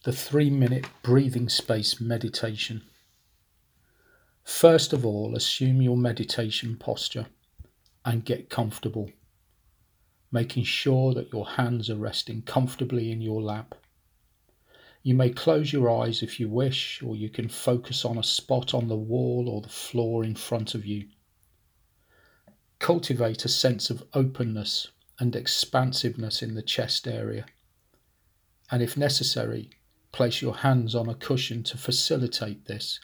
The 3-minute breathing space meditation. First of all, assume your meditation posture and get comfortable, making sure that your hands are resting comfortably in your lap. You may close your eyes if you wish, or you can focus on a spot on the wall or the floor in front of you. Cultivate a sense of openness and expansiveness in the chest area, and if necessary, place your hands on a cushion to facilitate this.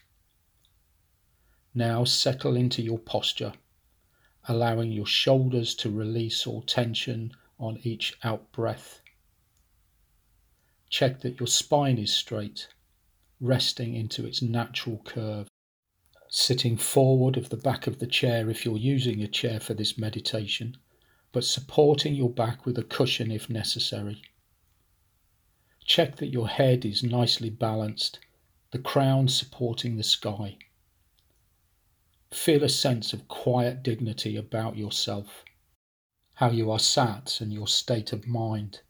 Now settle into your posture, allowing your shoulders to release all tension on each out-breath. Check that your spine is straight, resting into its natural curve. Sitting forward of the back of the chair if you're using a chair for this meditation, but supporting your back with a cushion if necessary. Check that your head is nicely balanced, the crown supporting the sky. Feel a sense of quiet dignity about yourself, how you are sat and your state of mind.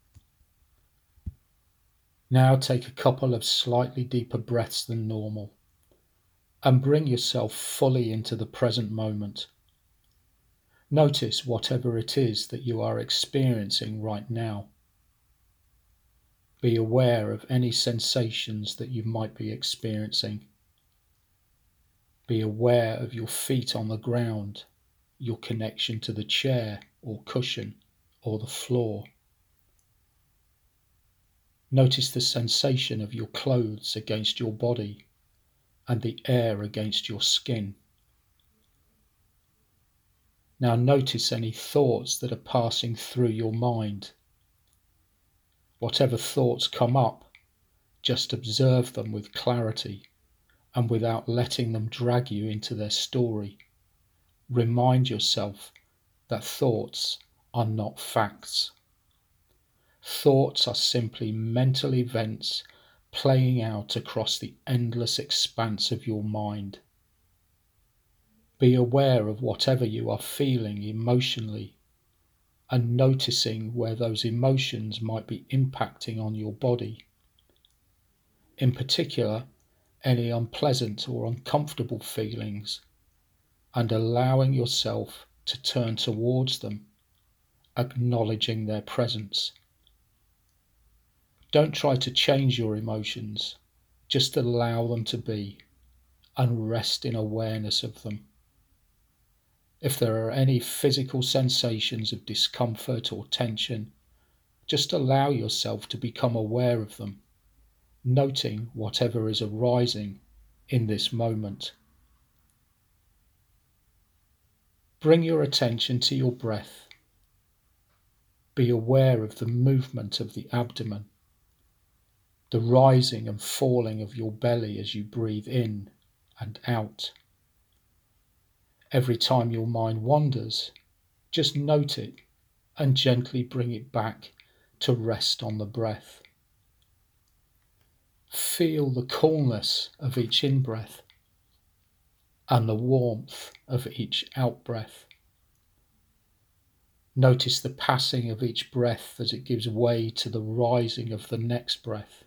Now take a couple of slightly deeper breaths than normal and bring yourself fully into the present moment. Notice whatever it is that you are experiencing right now. Be aware of any sensations that you might be experiencing. Be aware of your feet on the ground, your connection to the chair or cushion or the floor. Notice the sensation of your clothes against your body and the air against your skin. Now notice any thoughts that are passing through your mind. Whatever thoughts come up, just observe them with clarity and without letting them drag you into their story. Remind yourself that thoughts are not facts. Thoughts are simply mental events playing out across the endless expanse of your mind. Be aware of whatever you are feeling emotionally and noticing where those emotions might be impacting on your body. In particular, any unpleasant or uncomfortable feelings, and allowing yourself to turn towards them, acknowledging their presence. Don't try to change your emotions, just allow them to be and rest in awareness of them. If there are any physical sensations of discomfort or tension, just allow yourself to become aware of them, noting whatever is arising in this moment. Bring your attention to your breath. Be aware of the movement of the abdomen, the rising and falling of your belly as you breathe in and out. Every time your mind wanders, just note it and gently bring it back to rest on the breath. Feel the coolness of each in-breath and the warmth of each out-breath. Notice the passing of each breath as it gives way to the rising of the next breath.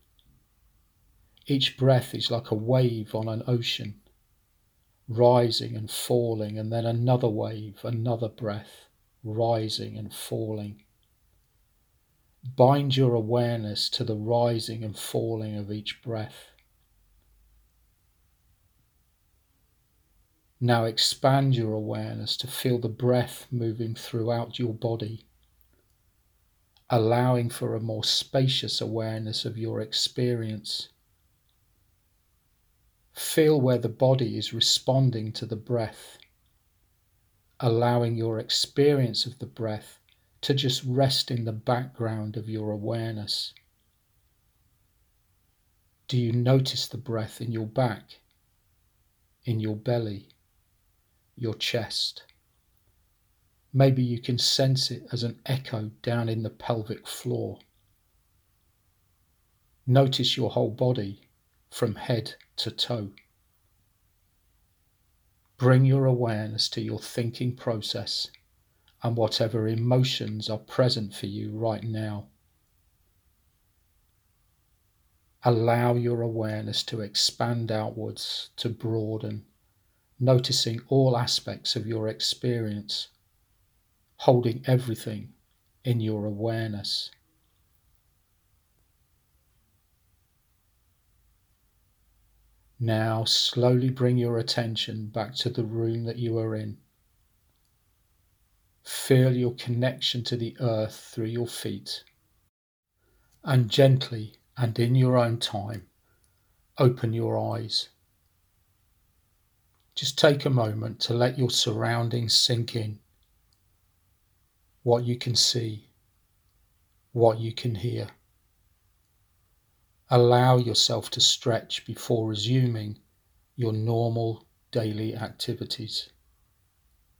Each breath is like a wave on an ocean, rising and falling, and then another wave, another breath, rising and falling. Bind your awareness to the rising and falling of each breath. Now expand your awareness to feel the breath moving throughout your body, allowing for a more spacious awareness of your experience. Feel where the body is responding to the breath, allowing your experience of the breath to just rest in the background of your awareness. Do you notice the breath in your back, in your belly, your chest? Maybe you can sense it as an echo down in the pelvic floor. Notice your whole body from head to toe. Bring your awareness to your thinking process and whatever emotions are present for you right now. Allow your awareness to expand outwards, to broaden, noticing all aspects of your experience, holding everything in your awareness. Now slowly bring your attention back to the room that you are in. Feel your connection to the earth through your feet, and gently and in your own time, open your eyes. Just take a moment to let your surroundings sink in. What you can see, what you can hear. Allow yourself to stretch before resuming your normal daily activities.